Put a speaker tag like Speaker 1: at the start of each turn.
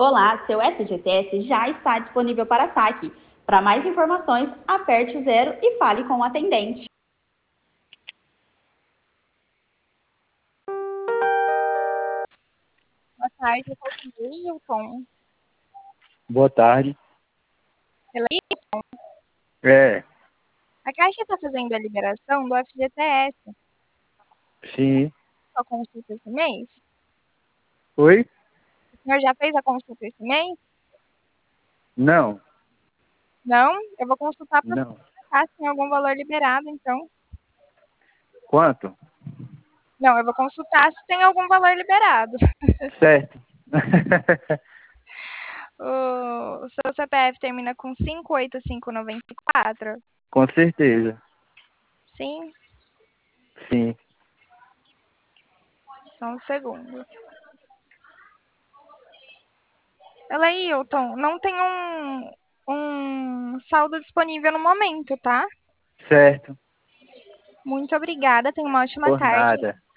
Speaker 1: Olá, seu FGTS já está disponível para saque. Para mais informações, aperte o 0 e fale com o atendente.
Speaker 2: Boa tarde, eu sou o Wilton.
Speaker 3: Boa tarde. É,
Speaker 2: A Caixa está fazendo a liberação do FGTS.
Speaker 3: sim.
Speaker 2: A consulta esse mês?
Speaker 3: Oi?
Speaker 2: O senhor já fez a consulta esse mês?
Speaker 3: Não,
Speaker 2: Não? Eu vou consultar para
Speaker 3: não.
Speaker 2: saber se tem algum valor liberado, então.
Speaker 3: Quanto?
Speaker 2: Não, eu vou consultar se tem algum valor liberado.
Speaker 3: Certo.
Speaker 2: O seu CPF termina com 58594?
Speaker 3: Com certeza.
Speaker 2: Sim?
Speaker 3: Sim.
Speaker 2: Só um segundo. Hilton, não tem um saldo disponível no momento, tá?
Speaker 3: Certo.
Speaker 2: Muito obrigada, tenha uma ótima
Speaker 3: Por
Speaker 2: tarde.
Speaker 3: nada.